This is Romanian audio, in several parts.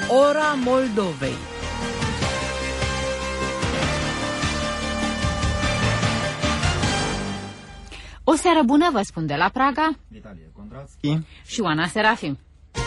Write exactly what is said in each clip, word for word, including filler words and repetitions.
Ora Moldovei. O seară bună, vă spun de la Praga, Vitalie Kondratski și Oana Serafim.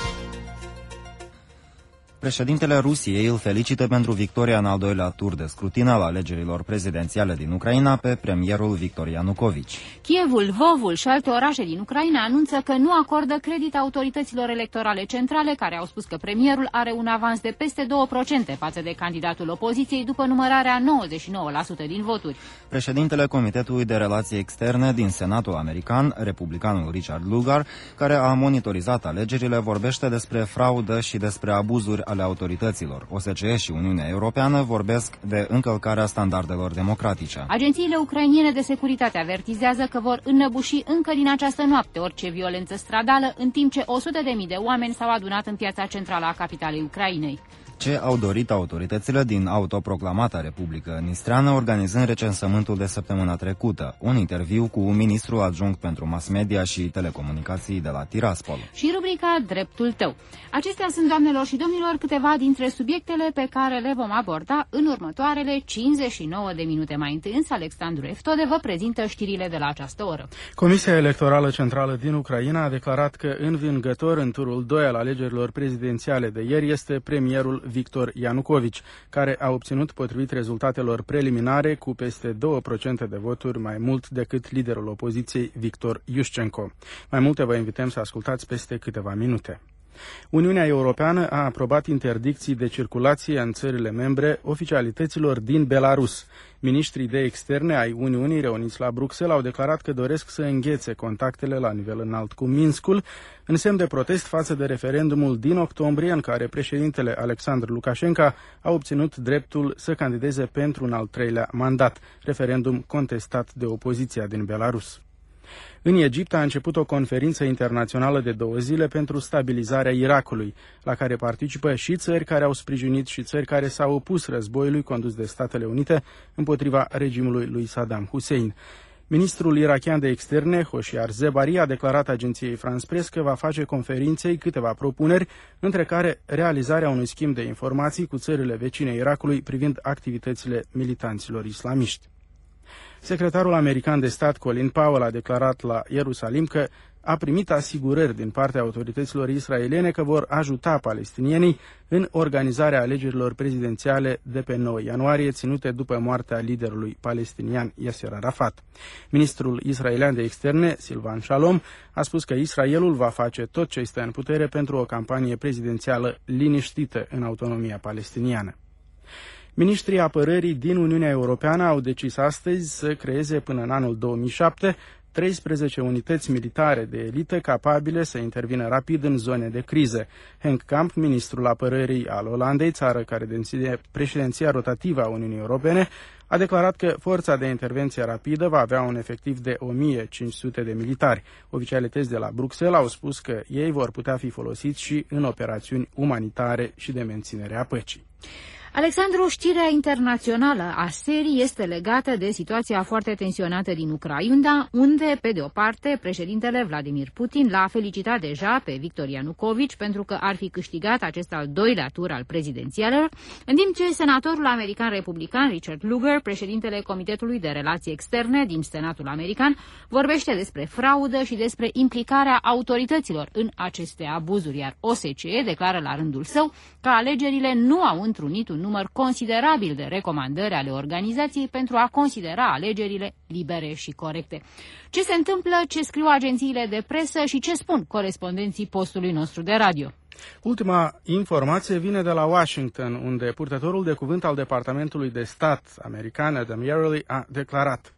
Președintele Rusiei îl felicită pentru victoria în al doilea tur de scrutin al alegerilor prezidențiale din Ucraina pe premierul Victor Ianucovici. Kievul, Lvovul și alte orașe din Ucraina anunță că nu acordă credit autorităților electorale centrale, care au spus că premierul are un avans de peste două la sută față de candidatul opoziției după numărarea nouăzeci și nouă la sută din voturi. Președintele Comitetului de Relații Externe din Senatul American, republicanul Richard Lugar, care a monitorizat alegerile, vorbește despre fraudă și despre abuzuri ale autorităților. O S C E și Uniunea Europeană vorbesc de încălcarea standardelor democratice. Agențiile ucrainene de securitate avertizează că vor înnăbuși încă din această noapte orice violență stradală, în timp ce o sută de mii de oameni s-au adunat în piața centrală a capitalei Ucrainei. Ce au dorit autoritățile din autoproclamata Republică Nistreană, organizând recensământul de săptămâna trecută. Un interviu cu ministrul adjunct pentru mass media și telecomunicații de la Tiraspol. Și rubrica Dreptul tău. Acestea sunt, doamnelor și domnilor, câteva dintre subiectele pe care le vom aborda în următoarele cincizeci și nouă de minute. Mai întâi însă, Alexandru Eftode vă prezintă știrile de la această oră. Comisia Electorală Centrală din Ucraina a declarat că învingător în turul doi al alegerilor prezidențiale de ieri este premierul Victor Ianucovici, care a obținut, potrivit rezultatelor preliminare, cu peste două la sută de voturi mai mult decât liderul opoziției Victor Yushchenko. Mai multe vă invităm să ascultați peste câteva minute. Uniunea Europeană a aprobat interdicții de circulație în țările membre oficialităților din Belarus. Ministrii de externe ai Uniunii reuniți la Bruxelles au declarat că doresc să înghețe contactele la nivel înalt cu Minskul, în semn de protest față de referendumul din octombrie, în care președintele Alexandru Lukashenko a obținut dreptul să candideze pentru un al treilea mandat, referendum contestat de opoziția din Belarus. În Egipt a început o conferință internațională de două zile pentru stabilizarea Irakului, la care participă și țări care au sprijinit și țări care s-au opus războiului condus de Statele Unite împotriva regimului lui Saddam Hussein. Ministrul irakian de externe, Hoshiar Zebari, a declarat agenției France Press că va face conferinței câteva propuneri, între care realizarea unui schimb de informații cu țările vecine Irakului privind activitățile militanților islamiști. Secretarul american de stat Colin Powell a declarat la Ierusalim că a primit asigurări din partea autorităților israeliene că vor ajuta palestinienii în organizarea alegerilor prezidențiale de pe nouă ianuarie, ținute după moartea liderului palestinian Yasser Arafat. Ministrul israelian de externe, Silvan Shalom, a spus că Israelul va face tot ce este în putere pentru o campanie prezidențială liniștită în autonomia palestiniană. Ministrii apărării din Uniunea Europeană au decis astăzi să creeze până în anul două mii șapte treisprezece unități militare de elită capabile să intervină rapid în zone de criză. Henk Kamp, ministrul apărării al Olandei, țară care deține președinția rotativă a Uniunii Europene, a declarat că forța de intervenție rapidă va avea un efectiv de o mie cinci sute de militari. Oficialități de la Bruxelles au spus că ei vor putea fi folosiți și în operațiuni umanitare și de menținere a păcii. Alexandru, știrea internațională a serii este legată de situația foarte tensionată din Ucraina, unde, pe de o parte, președintele Vladimir Putin l-a felicitat deja pe Victor Ianucovici pentru că ar fi câștigat acest al doilea tur al prezidențialelor, în timp ce senatorul american republican Richard Lugar, președintele Comitetului de Relații Externe din Senatul American, vorbește despre fraudă și despre implicarea autorităților în aceste abuzuri, iar O S C E declară la rândul său că alegerile nu au întrunit un număr considerabil de recomandări ale organizației pentru a considera alegerile libere și corecte. Ce se întâmplă, ce scriu agențiile de presă și ce spun corespondenții postului nostru de radio? Ultima informație vine de la Washington, unde purtătorul de cuvânt al Departamentului de Stat american, Adam Yarely, a declarat: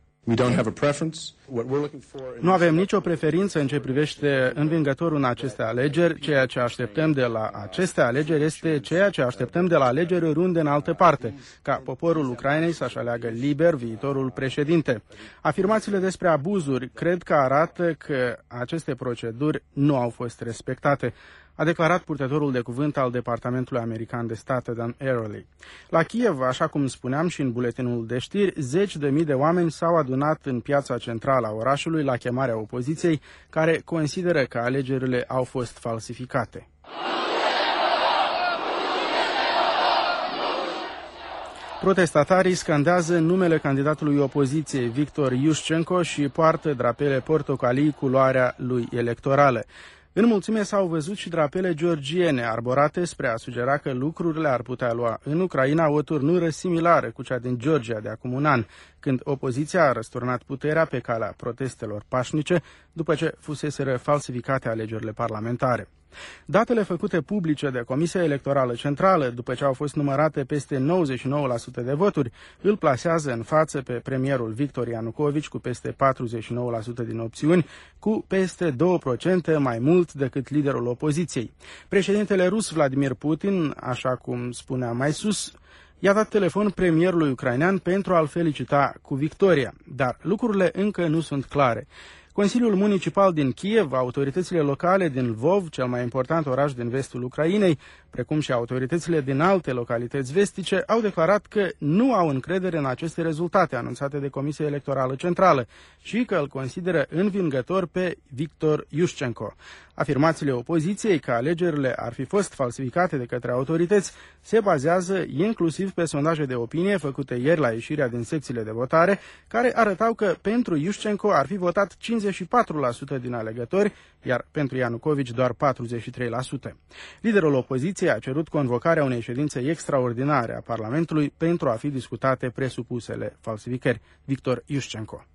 Nu avem nicio preferință în ce privește învingătorul în aceste alegeri. Ceea ce așteptăm de la aceste alegeri este ceea ce așteptăm de la alegeri oriunde în altă parte, ca poporul Ucrainei să-și aleagă liber viitorul președinte. Afirmațiile despre abuzuri cred că arată că aceste proceduri nu au fost respectate, a declarat purtătorul de cuvânt al Departamentului American de Stat, Dan Ariely. La Kiev, așa cum spuneam și în buletinul de știri, zeci de mii de oameni s-au adunat în piața centrală a orașului la chemarea opoziției, care consideră că alegerile au fost falsificate. Protestatarii scandează numele candidatului opoziției, Victor Iushchenko, și poartă drapele portocalii culoarea lui electorală. În mulțime s-au văzut și drapele georgiene arborate spre a sugera că lucrurile ar putea lua în Ucraina o turnură similară cu cea din Georgia de acum un an, când opoziția a răsturnat puterea pe calea protestelor pașnice, după ce fuseseră falsificate alegerile parlamentare. Datele făcute publice de Comisia Electorală Centrală, după ce au fost numărate peste nouăzeci și nouă la sută de voturi, îl plasează în față pe premierul Victor Yanukovych cu peste patruzeci și nouă la sută din opțiuni, cu peste două la sută mai mult decât liderul opoziției. Președintele rus Vladimir Putin, așa cum spuneam mai sus, i-a dat telefon premierului ucrainean pentru a-l felicita cu victoria, dar lucrurile încă nu sunt clare. Consiliul Municipal din Kiev, autoritățile locale din Lvov, cel mai important oraș din vestul Ucrainei, precum și autoritățile din alte localități vestice, au declarat că nu au încredere în aceste rezultate anunțate de Comisia Electorală Centrală și că îl consideră învingător pe Victor Iushchenko. Afirmațiile opoziției că alegerile ar fi fost falsificate de către autorități se bazează inclusiv pe sondaje de opinie făcute ieri la ieșirea din secțiile de votare, care arătau că pentru Iushchenko ar fi votat cincizeci și patru la sută din alegători, iar pentru Yanukovych doar patruzeci și trei la sută. Liderul opoziției a cerut convocarea unei ședințe extraordinare a Parlamentului pentru a fi discutate presupusele falsificări. Victor Iushchenko.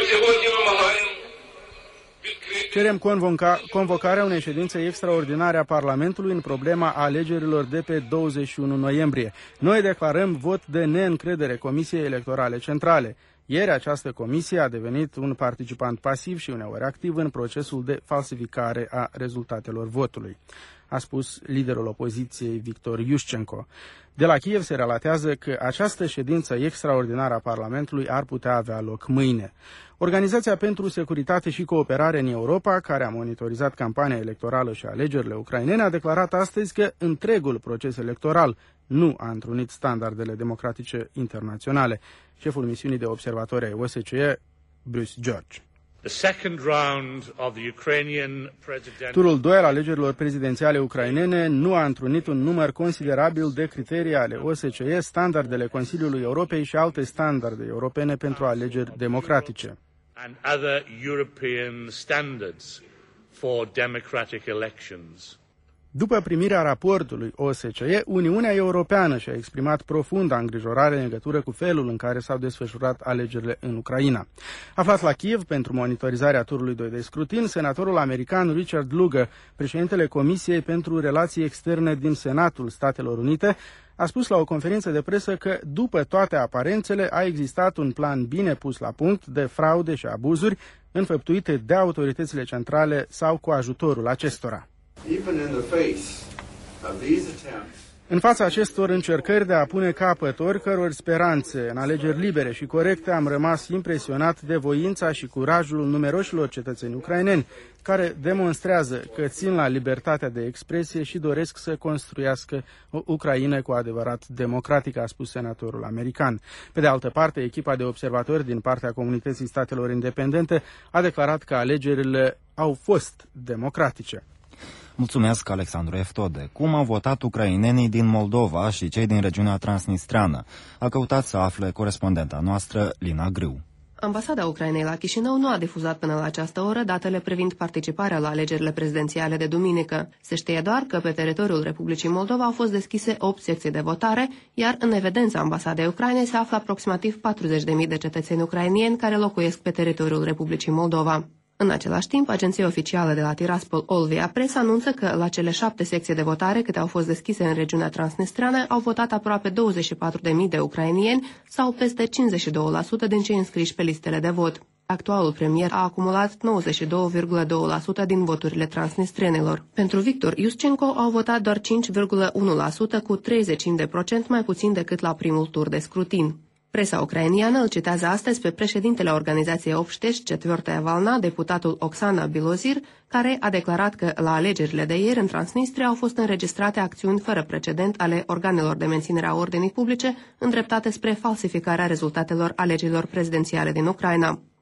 Cerem convoca, convocarea unei ședințe extraordinare a Parlamentului în problema alegerilor de pe douăzeci și unu noiembrie. Noi declarăm vot de neîncredere Comisiei Electorale Centrale. Ieri această comisie a devenit un participant pasiv și uneori activ în procesul de falsificare a rezultatelor votului, a spus liderul opoziției Victor Iushchenko. De la Kiev se relatează că această ședință extraordinară a Parlamentului ar putea avea loc mâine. Organizația pentru Securitate și Cooperare în Europa, care a monitorizat campania electorală și alegerile ucrainene, a declarat astăzi că întregul proces electoral nu a întrunit standardele democratice internaționale. Șeful misiunii de observatori ai O S C E, Bruce George. Turul doi al alegerilor prezidențiale ucrainene nu a întrunit un număr considerabil de criterii ale O S C E, standardele Consiliului Europei și alte standarde europene pentru alegeri democratice. După primirea raportului O S C E, Uniunea Europeană și-a exprimat profunda îngrijorare în legătură cu felul în care s-au desfășurat alegerile în Ucraina. Aflat la Kiev pentru monitorizarea turului doi de scrutin, senatorul american Richard Lugar, președintele Comisiei pentru Relații Externe din Senatul Statelor Unite, a spus la o conferință de presă că, după toate aparențele, a existat un plan bine pus la punct de fraude și abuzuri înfăptuite de autoritățile centrale sau cu ajutorul acestora. În fața acestor încercări de a pune capăt oricăror speranțe în alegeri libere și corecte, am rămas impresionat de voința și curajul numeroșilor cetățeni ucraineni, care demonstrează că țin la libertatea de expresie și doresc să construiască o Ucraină cu adevărat democratică, a spus senatorul american. Pe de altă parte, echipa de observatori din partea Comunității Statelor Independente a declarat că alegerile au fost democratice. Mulțumesc, Alexandru Eftode. Cum au votat ucrainenii din Moldova și cei din regiunea transnistreană? A căutat să afle corespondenta noastră, Lina Grâu. Ambasada Ucrainei la Chișinău nu a difuzat până la această oră datele privind participarea la alegerile prezidențiale de duminică. Se știe doar că pe teritoriul Republicii Moldova au fost deschise opt secții de votare, iar în evidența Ambasadei Ucrainei se află aproximativ patruzeci de mii de cetățeni ucrainieni care locuiesc pe teritoriul Republicii Moldova. În același timp, agenția oficială de la Tiraspol, Olvia Press, anunță că la cele șapte secții de votare câte au fost deschise în regiunea transnistreană au votat aproape douăzeci și patru de mii de ucrainieni sau peste cincizeci și doi la sută din cei înscriși pe listele de vot. Actualul premier a acumulat nouăzeci și doi virgulă doi la sută din voturile transnistrenilor. Pentru Victor Iushchenko au votat doar cinci virgulă unu la sută, cu treizeci la sută mai puțin decât la primul tur de scrutin. Presa ucrainiană îl citează astăzi pe președintele organizației Obștești, Cetvrtaya Valna, deputatul Oksana Bilozir, care a declarat că la alegerile de ieri în Transnistria au fost înregistrate acțiuni fără precedent ale organelor de menținere a ordinii publice îndreptate spre falsificarea rezultatelor alegerilor prezidențiale din Ucraina.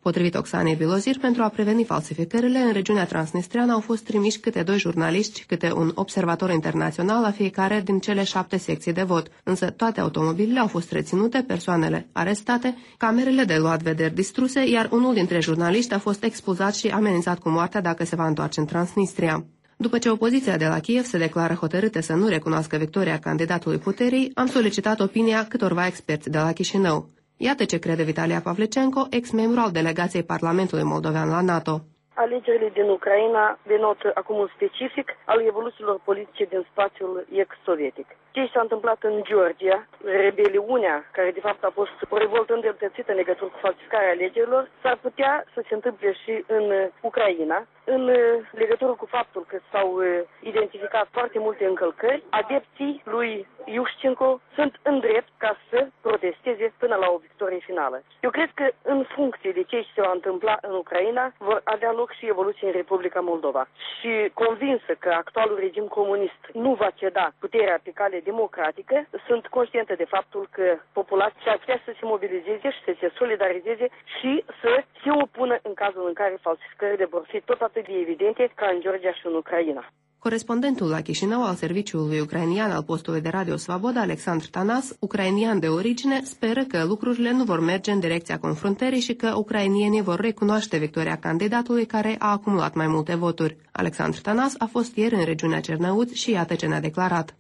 Potrivit Oxanei Bilozir, pentru a preveni falsificările, în regiunea transnistreană au fost trimiși câte doi jurnaliști, câte un observator internațional la fiecare din cele șapte secții de vot, însă toate automobilele au fost reținute, persoanele arestate, camerele de luat vederi distruse, iar unul dintre jurnaliști a fost expulzat și amenințat cu moartea dacă se va întoarce în Transnistria. După ce opoziția de la Kiev se declară hotărâtă să nu recunoască victoria candidatului puterii, am solicitat opinia câtorva experți de la Chișinău. Iată ce crede Vitalia Pavlicenko, ex-membru al delegației Parlamentului Moldovean la NATO. Alegerile din Ucraina denotă acum un specific al evoluțiilor politice din spațiul ex-sovietic. Ce s-a întâmplat în Georgia, rebeliunea, care de fapt a fost o revoltă îndreptățită în legătură cu falsificarea alegerilor, s-ar putea să se întâmple și în Ucraina, în legătură cu faptul că s-au identificat foarte multe încălcări. Adepții lui Iușcenko sunt în drept ca să protesteze până la o victorie finală. Eu cred că în funcție de ce se va întâmpla în Ucraina, vor avea loc și evoluții în Republica Moldova. Și convinsă că actualul regim comunist nu va ceda puterea pe cale democratică, sunt conștientă de faptul că populația ar putea să se mobilizeze și să se solidarizeze și să se opună în cazul în care falsificările vor fi tot atât de evidente ca în Georgia și în Ucraina. Corespondentul la Chișinău al serviciului ucrainian al postului de Radio Svaboda, Alexandru Tanas, ucrainian de origine, speră că lucrurile nu vor merge în direcția confruntării și că ucrainienii vor recunoaște victoria candidatului care a acumulat mai multe voturi. Alexandru Tanas a fost ieri în regiunea Cernăuți și iată ce ne-a declarat.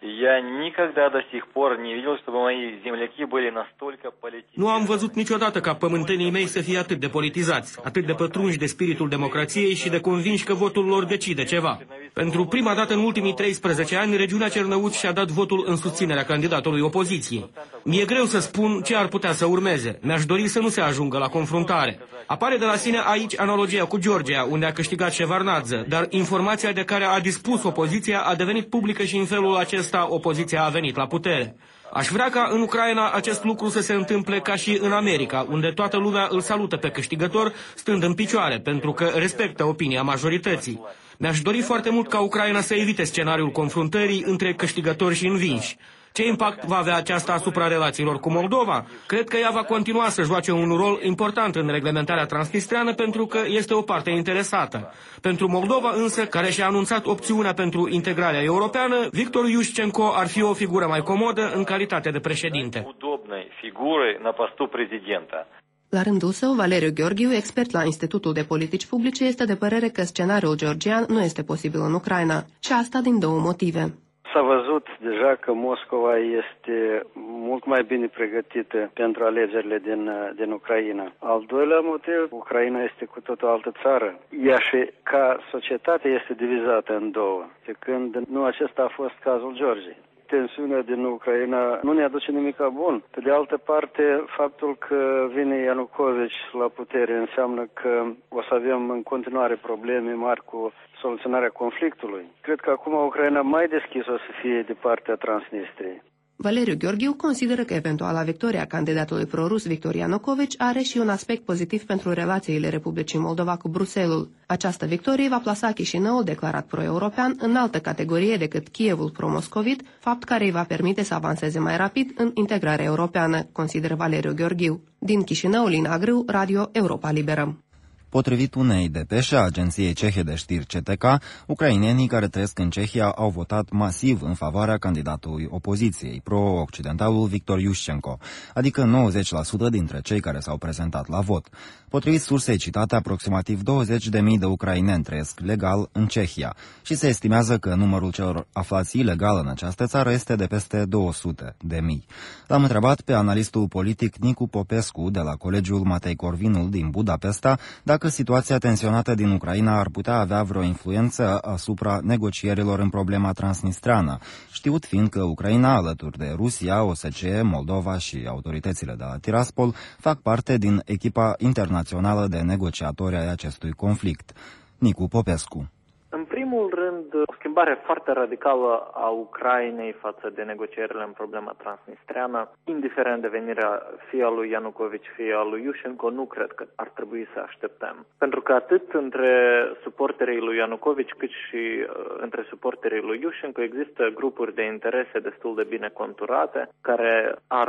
Nu am văzut niciodată ca pământenii mei să fie atât de politizați, atât de pătrunși de spiritul democrației și de convinși că votul lor decide ceva. Pentru prima dată în ultimii treisprezece ani, regiunea Cernăuți și-a dat votul în susținerea candidatului opoziției. Mi-e greu să spun ce ar putea să urmeze. Mi-aș dori să nu se ajungă la confruntare. Apare de la sine aici analogia cu Georgia, unde a câștigat Shevardnadze, dar informația de care a dispus opoziția a devenit publică și în felul acesta opoziția a venit la putere. Aș vrea ca în Ucraina acest lucru să se întâmple ca și în America, unde toată lumea îl salută pe câștigător stând în picioare, pentru că respectă opinia majorității. Mi-aș dori foarte mult ca Ucraina să evite scenariul confruntării între câștigători și învinși. Ce impact va avea aceasta asupra relațiilor cu Moldova? Cred că ea va continua să joace un rol important în reglementarea transnistreană pentru că este o parte interesată. Pentru Moldova însă, care și-a anunțat opțiunea pentru integrarea europeană, Victor Iușcenko ar fi o figură mai comodă în calitate de președinte. La rândul său, Valeriu Gheorghiu, expert la Institutul de Politici Publice, este de părere că scenariul georgian nu este posibil în Ucraina, și asta din două motive. S-a văzut deja că Moscova este mult mai bine pregătită pentru alegerile din, din Ucraina. Al doilea motiv, Ucraina este cu tot o altă țară. Ea și ca societate este divizată în două, de când nu acesta a fost cazul Georgiei. Tensiunea din Ucraina nu ne aduce nimic bun. Pe de altă parte, faptul că vine Ianukovici la putere înseamnă că o să avem în continuare probleme mari cu soluționarea conflictului. Cred că acum Ucraina mai deschis o să fie de partea Transnistriei. Valeriu Gheorghiu consideră că eventuala victoria candidatului prorus Victor Ianukovici are și un aspect pozitiv pentru relațiile Republicii Moldova cu Bruxelles. Această victorie va plasa Chișinăul, declarat pro-european, în altă categorie decât Kievul pro-moscovit, fapt care îi va permite să avanseze mai rapid în integrarea europeană, consideră Valeriu Gheorghiu. Din Chișinău, Lina Grâu, Radio Europa Liberă. Potrivit unei depeșe a agenției cehe de știri C T K, ucrainenii care trăiesc în Cehia au votat masiv în favoarea candidatului opoziției, pro-occidentalul Victor Iușcenko, adică nouăzeci la sută dintre cei care s-au prezentat la vot. Potrivit sursei citate, aproximativ douăzeci de mii de ucraineni trăiesc legal în Cehia și se estimează că numărul celor aflați ilegal în această țară este de peste două sute de mii. L-am întrebat pe analistul politic Nicu Popescu de la Colegiul Matei Corvinul din Budapesta dacă că situația tensionată din Ucraina ar putea avea vreo influență asupra negocierilor în problema transnistreană, știut fiind că Ucraina, alături de Rusia, O S C E, Moldova și autoritățile de la Tiraspol, fac parte din echipa internațională de negociatori ai acestui conflict. Nicu Popescu. În primul rând, o schimbare foarte radicală a Ucrainei față de negocierile în problema transnistreană, indiferent de venirea fie a lui Ianukovici, fie a lui Iușcenko, nu cred că ar trebui să așteptăm. Pentru că atât între suporterii lui Ianukovici cât și uh, între suporterii lui Iușcenko există grupuri de interese destul de bine conturate care ar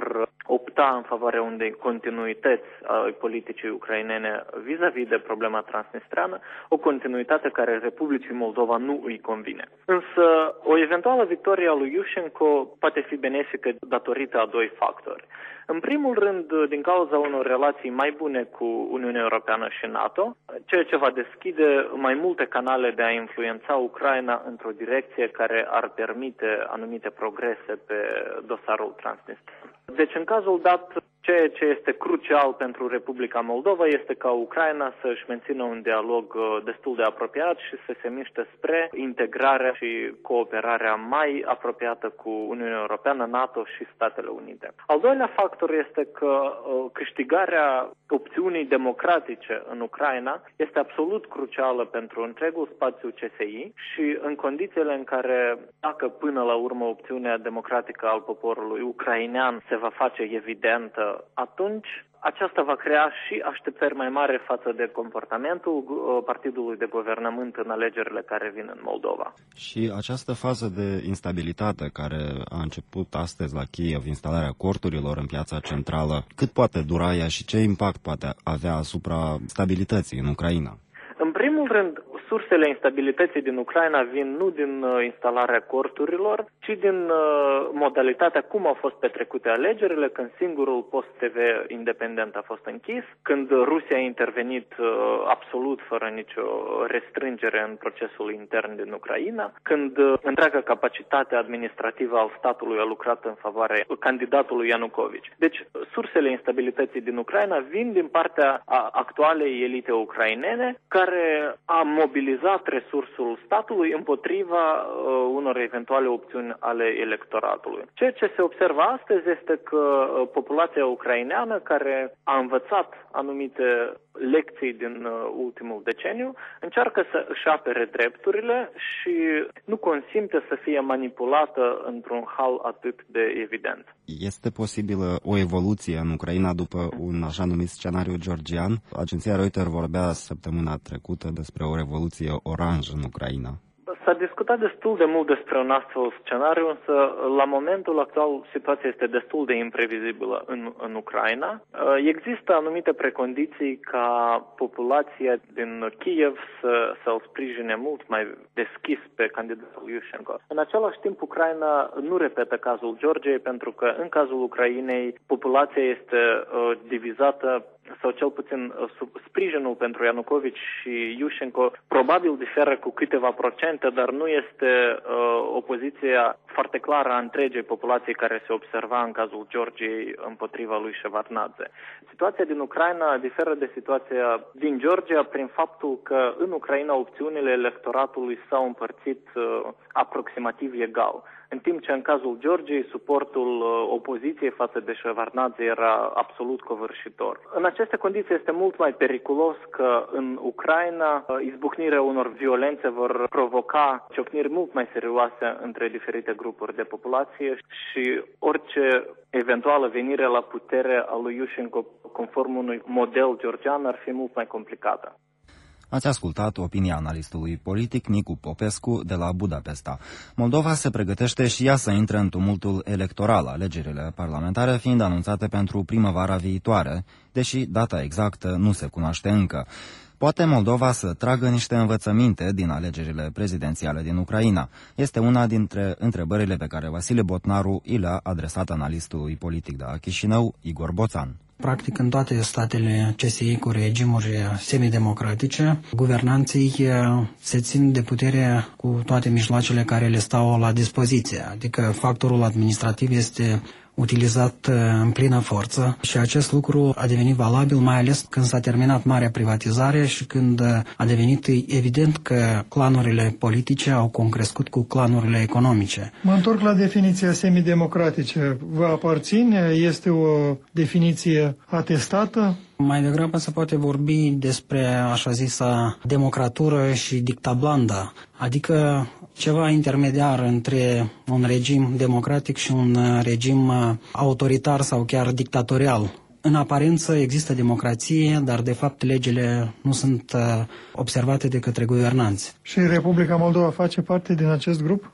opta în favoarea unei continuități a politicii ucrainene vis-a-vis de problema transnistreană, o continuitate care Republicii Moldova nu îi convine. Însă, o eventuală victorie a lui Iușenko poate fi benefică datorită a doi factori. În primul rând, din cauza unor relații mai bune cu Uniunea Europeană și NATO, ceea ce va deschide mai multe canale de a influența Ucraina într-o direcție care ar permite anumite progrese pe dosarul transnistrean. Deci, în cazul dat, ceea ce este crucial pentru Republica Moldova este ca Ucraina să-și mențină un dialog destul de apropiat și să se miște spre integrarea și cooperarea mai apropiată cu Uniunea Europeană, NATO și Statele Unite. Al doilea factor este că câștigarea opțiunii democratice în Ucraina este absolut crucială pentru întregul spațiu C S I și în condițiile în care, dacă până la urmă opțiunea democratică al poporului ucrainean se va face evidentă, atunci aceasta va crea și așteptări mai mari față de comportamentul partidului de guvernământ în alegerile care vin în Moldova. Și această fază de instabilitate care a început astăzi la Kiev, instalarea corturilor în piața centrală, cât poate dura ea și ce impact poate avea asupra stabilității în Ucraina? În primul rând, sursele instabilității din Ucraina vin nu din uh, instalarea corturilor, ci din uh, modalitatea cum au fost petrecute alegerile, când singurul post T V independent a fost închis, când Rusia a intervenit uh, absolut fără nicio restrângere în procesul intern din Ucraina, când uh, întreaga capacitate administrativă al statului a lucrat în favoarea candidatului Ianucovici. Deci, sursele instabilității din Ucraina vin din partea a actualei elite ucrainene, care a mobilizat resursul statului împotriva uh, unor eventuale opțiuni ale electoratului. Ceea ce se observă astăzi este că uh, populația ucraineană, care a învățat anumite lecții din uh, ultimul deceniu, încearcă să își apere drepturile și nu consimte să fie manipulată într-un hal atât de evident. Este posibilă o evoluție în Ucraina după un așa numit scenariu georgian? Agenția Reuters vorbea săptămâna trecută despre o revoluție oranjă în Ucraina. S-a discutat destul de mult despre un astfel scenariu, însă la momentul actual situația este destul de imprevizibilă în, în Ucraina. Există anumite precondiții ca populația din Kiev să, să-l sprijine mult mai deschis pe candidatul Iușenko. În același timp, Ucraina nu repetă cazul Georgiei, pentru că în cazul Ucrainei populația este uh, divizată, sau cel puțin sub sprijinul pentru Ianucovici și Iușenko probabil diferă cu câteva procente, dar nu este uh, o poziție foarte clară a întregii populației care se observa în cazul Georgiei împotriva lui Shevardnadze. Situația din Ucraina diferă de situația din Georgia prin faptul că în Ucraina opțiunile electoratului s-au împărțit uh, aproximativ egal. În timp ce în cazul Georgiei suportul uh, opoziției față de Shevardnadze era absolut covârșitor. În aceste condiții este mult mai periculos că în Ucraina uh, izbucnirea unor violențe vor provoca ciocniri mult mai serioase între diferite grupuri de populație și orice eventuală venire la putere a lui Iușenko conform unui model georgian ar fi mult mai complicată. Ați ascultat opinia analistului politic Nicu Popescu de la Budapesta. Moldova se pregătește și ea să intre în tumultul electoral, alegerile parlamentare fiind anunțate pentru primăvara viitoare, deși data exactă nu se cunoaște încă. Poate Moldova să tragă niște învățăminte din alegerile prezidențiale din Ucraina? Este una dintre întrebările pe care Vasile Botnaru i le-a adresat analistului politic de la Chișinău, Igor Boțan. Practic, în toate statele C S I cu regimuri semidemocratice, guvernanții se țin de putere cu toate mijloacele care le stau la dispoziție. Adică factorul administrativ este utilizat în plină forță și acest lucru a devenit valabil mai ales când s-a terminat marea privatizare și când a devenit evident că clanurile politice au concrescut cu clanurile economice. Mă întorc la definiția semidemocratice. Vă aparține? Este o definiție atestată? Mai degrabă se poate vorbi despre așa zisa democratură și dictablanda, adică ceva intermediar între un regim democratic și un regim autoritar sau chiar dictatorial. În aparență există democrație, dar de fapt legile nu sunt observate de către guvernanți. Și Republica Moldova face parte din acest grup?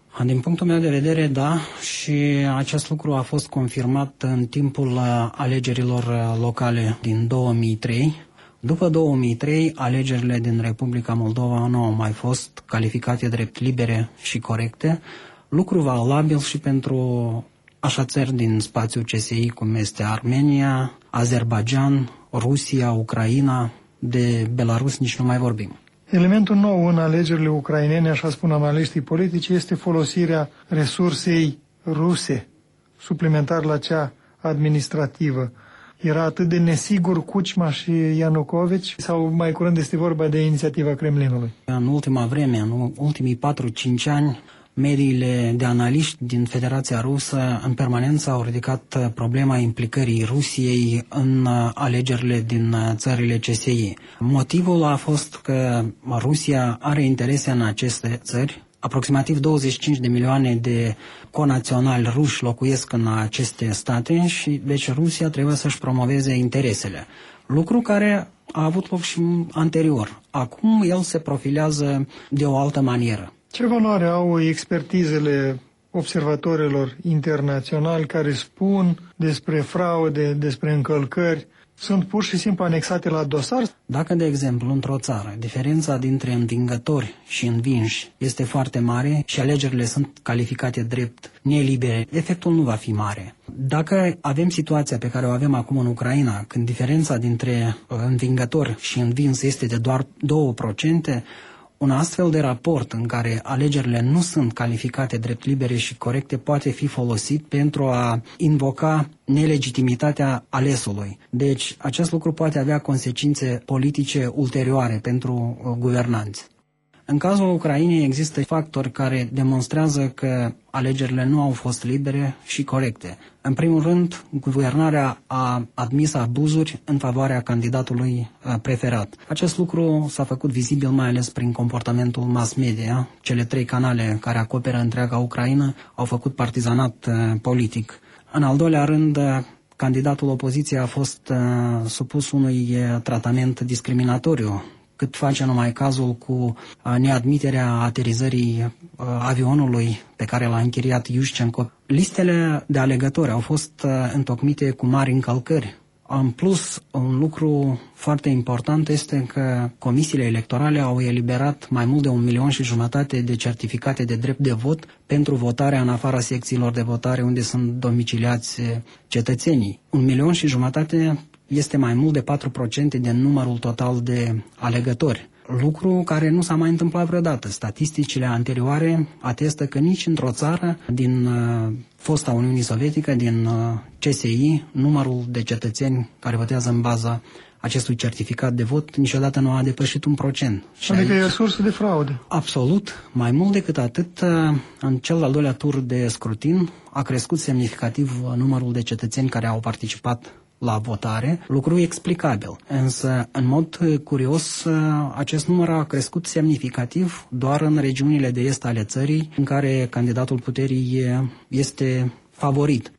Din punctul meu de vedere, da, și acest lucru a fost confirmat în timpul alegerilor locale din două mii trei. După două mii trei, alegerile din Republica Moldova nu au mai fost calificate drept libere și corecte, lucru valabil și pentru așa țări din spațiul C S I, cum este Armenia, Azerbaijan, Rusia, Ucraina, de Belarus nici nu mai vorbim. Elementul nou în alegerile ucrainene, așa spun analiștii politici, este folosirea resursei ruse, suplimentar la cea administrativă. Era atât de nesigur Kuchma și Ianucovici sau mai curând este vorba de inițiativa Kremlinului? În ultima vreme, în ultimii patru cinci ani, mediile de analiști din Federația Rusă în permanență au ridicat problema implicării Rusiei în alegerile din țările C S I. Motivul a fost că Rusia are interese în aceste țări. Aproximativ douăzeci și cinci de milioane de conaționali ruși locuiesc în aceste state și deci Rusia trebuie să-și promoveze interesele. Lucru care a avut loc și anterior. Acum el se profilează de o altă manieră. Ce valoare au expertizele observatorilor internaționali care spun despre fraude, despre încălcări? Sunt pur și simplu anexate la dosar? Dacă, de exemplu, într-o țară, diferența dintre învingători și învinși este foarte mare și alegerile sunt calificate drept nelibere, efectul nu va fi mare. Dacă avem situația pe care o avem acum în Ucraina, când diferența dintre învingători și învins este de doar două procente, un astfel de raport în care alegerile nu sunt calificate drept libere și corecte poate fi folosit pentru a invoca nelegitimitatea alesului. Deci acest lucru poate avea consecințe politice ulterioare pentru guvernanți. În cazul Ucrainei există factori care demonstrează că alegerile nu au fost libere și corecte. În primul rând, guvernarea a admis abuzuri în favoarea candidatului preferat. Acest lucru s-a făcut vizibil mai ales prin comportamentul mass media. Cele trei canale care acoperă întreaga Ucraina au făcut partizanat politic. În al doilea rând, candidatul opoziției a fost supus unui tratament discriminatoriu, cât face numai cazul cu neadmiterea aterizării avionului pe care l-a închiriat Iușcenco. Listele de alegători au fost întocmite cu mari încălcări. În plus, un lucru foarte important este că comisiile electorale au eliberat mai mult de un milion și jumătate de certificate de drept de vot pentru votarea în afara secțiilor de votare unde sunt domiciliați cetățenii. Un milion și jumătate este mai mult de patru la sută din numărul total de alegători. Lucru care nu s-a mai întâmplat vreodată. Statisticile anterioare atestă că nici într-o țară din uh, fosta Uniunii Sovietică, din uh, C S I, numărul de cetățeni care votează în baza acestui certificat de vot niciodată nu a depășit un procent. Adică aici, e sursă de fraude. Absolut. Mai mult decât atât, în cel de-al doilea tur de scrutin a crescut semnificativ numărul de cetățeni care au participat la votare, lucru explicabil. Însă, în mod curios, acest număr a crescut semnificativ doar în regiunile de est ale țării, în care candidatul puterii este favorit.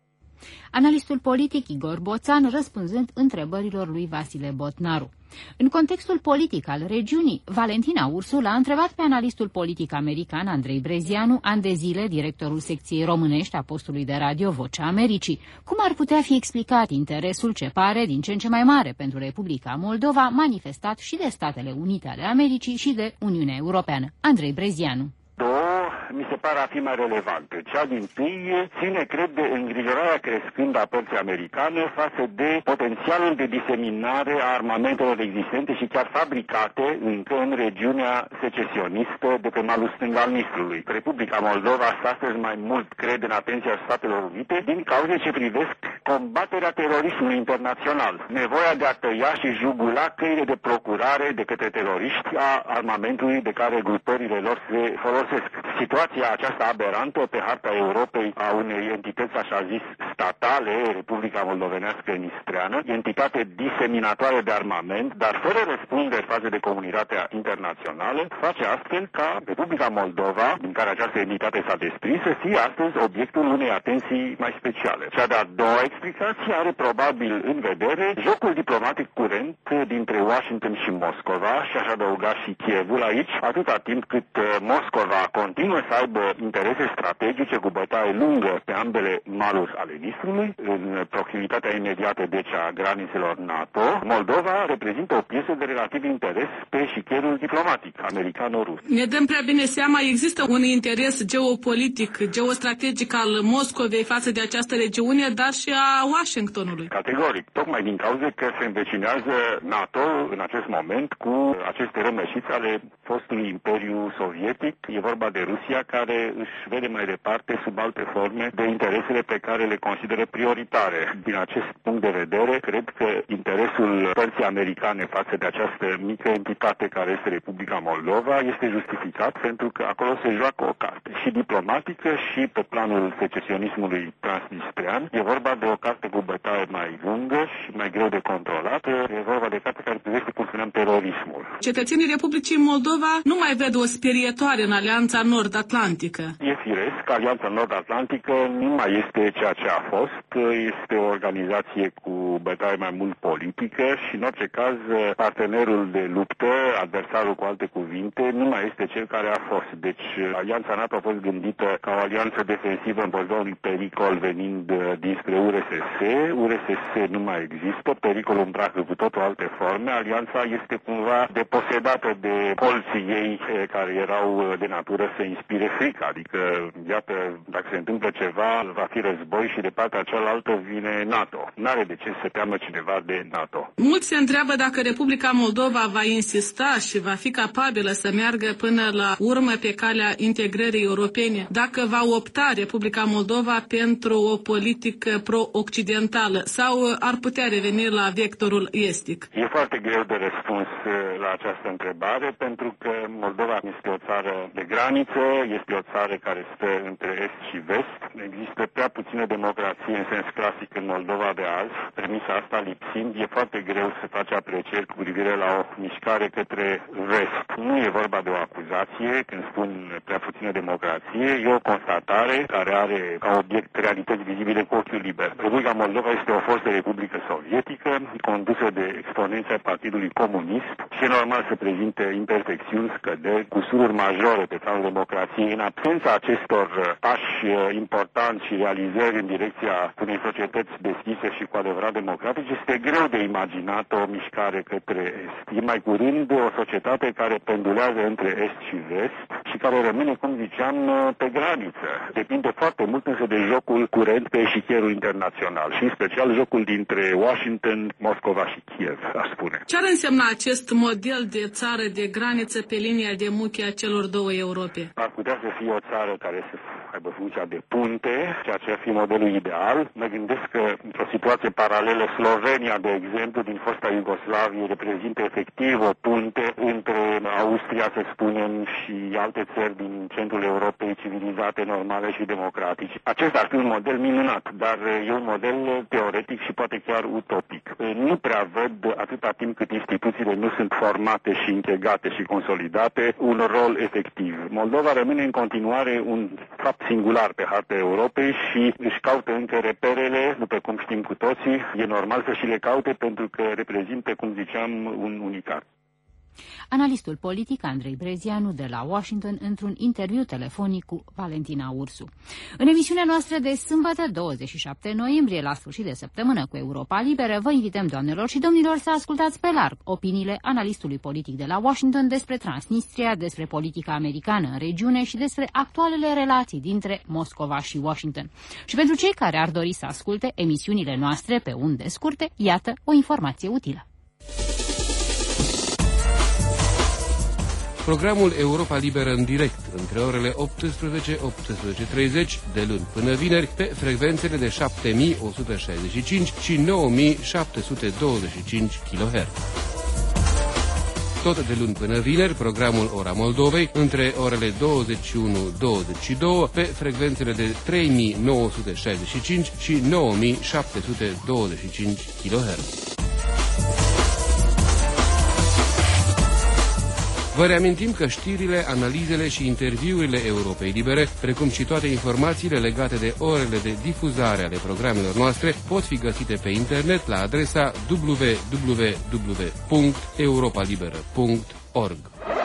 Analistul politic Igor Boțan răspunzând întrebărilor lui Vasile Botnaru. În contextul politic al regiunii, Valentina Ursul a întrebat pe analistul politic american Andrei Brezianu, ani de zile directorul secției românești a postului de radio Vocea Americii, cum ar putea fi explicat interesul ce pare din ce în ce mai mare pentru Republica Moldova, manifestat și de Statele Unite ale Americii și de Uniunea Europeană. Andrei Brezianu. Mi se pare a fi mai relevantă. Cea din tâi ține, cred, de îngrijorarea crescând a părții americane față de potențialul de diseminare a armamentelor existente și chiar fabricate încă în regiunea secesionistă de pe malul stâng al Nistrului. Republica Moldova astăzi mai mult crede în atenția Statelor Unite din cauze ce privesc combaterea terorismului internațional, nevoia de a tăia și jugula căile de procurare de către teroriști a armamentului de care grupările lor se folosesc. Situația aceasta aberantă pe harta Europei a unei entități așa zis statale, Republica Moldovenească Nistreană, entitate diseminatoare de armament, dar fără răspunderi față de comunitatea internațională, face astfel ca Republica Moldova, din care această entitate s-a desprins, să fie astăzi obiectul unei atenții mai speciale. Cea de-a doua explicație are probabil în vedere jocul diplomatic curent dintre Washington și Moscova și aș adăuga și Kievul aici, atâta timp cât Moscova continuă continuă să aibă interese strategice cu bătaie lungă pe ambele maluri ale Nistrului, în proximitatea imediată deci a granițelor NATO. Moldova reprezintă o piesă de relativ interes pe eșichierul diplomatic americano-rus. Ne dăm prea bine seama, există un interes geopolitic, geostrategic al Moscovei față de această regiune, dar și a Washingtonului. Categoric, tocmai din cauza că se învecinează NATO în acest moment cu aceste rămășiți ale fostului Imperiu Sovietic. E vorba de Rusia, care își vede mai departe sub alte forme de interesele pe care le consideră prioritare. Din acest punct de vedere, cred că interesul părții americane față de această mică entitate care este Republica Moldova este justificat, pentru că acolo se joacă o carte și diplomatică și pe planul secesionismului transnistrean. E vorba de o carte cu bătaie mai lungă și mai greu de controlat. E vorba de carte care privește, cum spuneam, terorismul. Cetățenii Republicii Moldova nu mai ved o sperietoare în Alianța Nord-Atlantică. E firesc, Alianța Nord-Atlantică nu mai este ceea ce a fost. Este o organizație cu bătaie mai mult politică și, în orice caz, partenerul de luptă, adversarul cu alte cuvinte, nu mai este cel care a fost. Deci, Alianța NATO a fost gândită ca o alianță defensivă împotriva unui pericol venind dinspre U R S S. U R S S nu mai există, pericolul îmbracă cu totul alte forme. Alianța este cumva deposedată de colții ei care erau de natură să inspire frică. Adică, iată, dacă se întâmplă ceva, va fi război și de partea cealaltă vine NATO. N-are de ce să teamă cineva de NATO. Mulți se întreabă dacă Republica Moldova va insista și va fi capabilă să meargă până la urmă pe calea integrării europene, dacă va opta Republica Moldova pentru o politică pro-occidentală sau ar putea reveni la vectorul estic. E foarte greu de răspuns la această întrebare, pentru că Moldova este o țară de graniță, este o țară care stă între est și vest. Există prea puțină democrație în sens clasic în Moldova de azi. Premisa asta lipsind, e foarte greu să faci aprecieri cu privire la o mișcare către vest. Nu e vorba de o acuzație când spun prea puțină democrație, e o constatare care are ca obiect realități vizibile cu ochiul liber. Republica Moldova este o fostă republică sovietică, condusă de exponența Partidului Comunist și e normal să prezinte imperfecțiuni, scăderi, cusururi majore pe planul democrației. În absența acestor pași importanți și realizări în direcția unei societăți deschise și cu adevărat democratice, este greu de imaginat o mișcare către est. E mai curând o societate care pendulează între est și vest și care rămâne, cum ziceam, pe graniță. Depinde foarte mult însă de jocul curent pe eșichierul internațional și în special jocul dintre Washington, Moscova și Kiev, aș spune. Ce ar însemna acest model de țară de graniță pe linia de muchie a celor două Europe? Ar putea să fie o țară care să aibă funcția de punte, ceea ce ar fi modelul ideal. Mă gândesc că într-o situație paralelă, Slovenia, de exemplu, din fosta Iugoslavie, reprezintă efectiv o punte între Austria, să spunem, și alte țări din centrul Europei civilizate, normale și democratice. Acesta ar fi un model minunat, dar e un model teoretic și poate chiar utopic. Nu prea văd, atâta timp cât instituțiile nu sunt formate și integrate și consolidate, un rol efectiv. Moldova rămâne în continuare un fapt singular pe harta Europei și își caută încă reperele, după cum știm cu toții. E normal să și le caute pentru că reprezintă, cum ziceam, un unicat. Analistul politic Andrei Brezianu de la Washington într-un interviu telefonic cu Valentina Ursu. În emisiunea noastră de sâmbătă, douăzeci și șapte noiembrie, la sfârșit de săptămână cu Europa Liberă, vă invităm, doamnelor și domnilor, să ascultați pe larg opiniile analistului politic de la Washington despre Transnistria, despre politica americană în regiune și despre actualele relații dintre Moscova și Washington. Și pentru cei care ar dori să asculte emisiunile noastre pe unde scurte, iată o informație utilă. Programul Europa Liberă în direct, între orele optsprezece - optsprezece și treizeci, de luni până vineri, pe frecvențele de șapte mii o sută șaizeci și cinci și nouă mii șapte sute douăzeci și cinci kilohertz. Tot de luni până vineri, programul Ora Moldovei, între orele douăzeci și unu - douăzeci și doi, pe frecvențele de trei mii nouă sute șaizeci și cinci și nouă mii șapte sute douăzeci și cinci kilohertz. Vă reamintim că știrile, analizele și interviurile Europei Libere, precum și toate informațiile legate de orele de difuzare ale programelor noastre, pot fi găsite pe internet la adresa w w w punct europa liberă punct org.